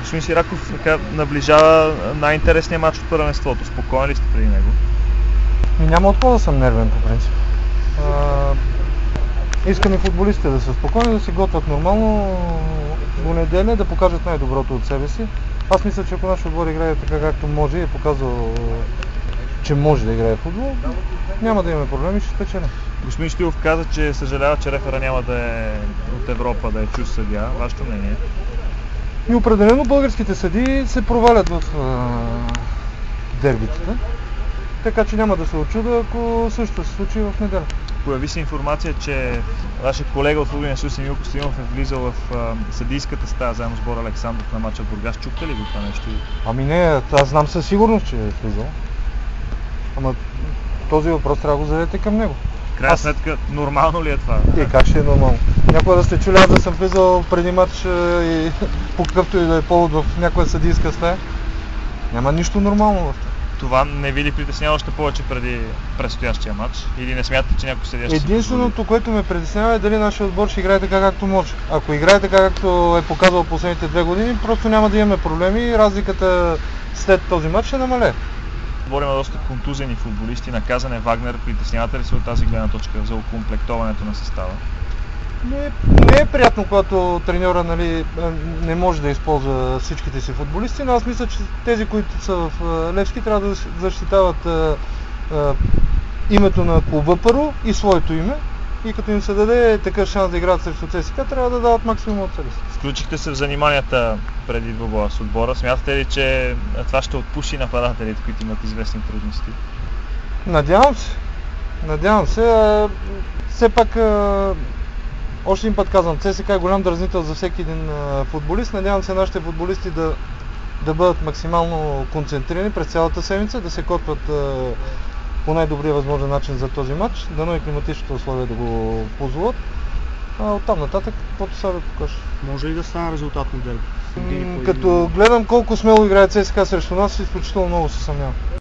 Господин Сираков така наближава най-интересният матч от първенството. Спокоен ли сте преди него? Няма от какво да съм нервен по принцип. Искаме футболистите да са спокойни, да се готвят нормално до неделя, да покажат най-доброто от себе си. Аз мисля, че ако нашия отбор играе така както може и е показал, че може да играе футбол, няма да имаме проблеми и ще спечелим. Господин Штилов каза, че съжалява, че рефера няма да е от Европа, да е чужд съдия. Вашето мнение? И определено българските съдии се провалят в дербитата, така че няма да се очуда, ако също се случи в неделя. Появи се информация, че вашия колега от Футболния съюз Емил Костадинов е влизал в съдийската стая заедно с Бор Александров на мача в Бургас. Чухте ли го това нещо? Ами не, аз знам със сигурност, че е влизал. Ама този въпрос трябва да го зададете към него. В крайна сметка, нормално ли е това? Как ще е нормално? Някога да сте чули аз да съм влизал преди матч и по какъвто и да е повод в някоя съдийска стая? Няма нищо нормално в това. Това не ви ли притеснява още повече преди предстоящия матч? Или не смятате, че някой съдия ще Единственото, което ме притеснява е дали нашия отбор ще играе така както може. Ако играе така както е показал последните 2 години, просто няма да имаме проблеми и разликата след този матч ще намалее. Отбор има доста контузени футболисти, наказан е Вагнер. Притеснявате ли се от тази гледна точка за окомплектоването на състава? Не е приятно, когато треньора не може да използва всичките си футболисти, но аз мисля, че тези, които са в Левски, трябва да защитават името на клуба първо и своето име. И като им се даде такъв шанс да играят срещу ЦСКА, трябва да дават максимум от себе си. Включихте се в заниманията преди двобоя с отбора. Смятате ли, че това ще отпуши нападателите, които имат известни трудности? Надявам се. Все пак, още един път казвам, ЦСКА е голям дразнител за всеки един футболист. Надявам се нашите футболисти да бъдат максимално концентрирани през цялата седмица, да се готвят по най-добрия възможен начин за този матч, дано и климатичните условия да го позволят. Оттам нататък, каквото сега да покажа. Може ли да стане резултатно дерби? Като гледам колко смело играе ЦСКА срещу нас, изключително много се съмнявам.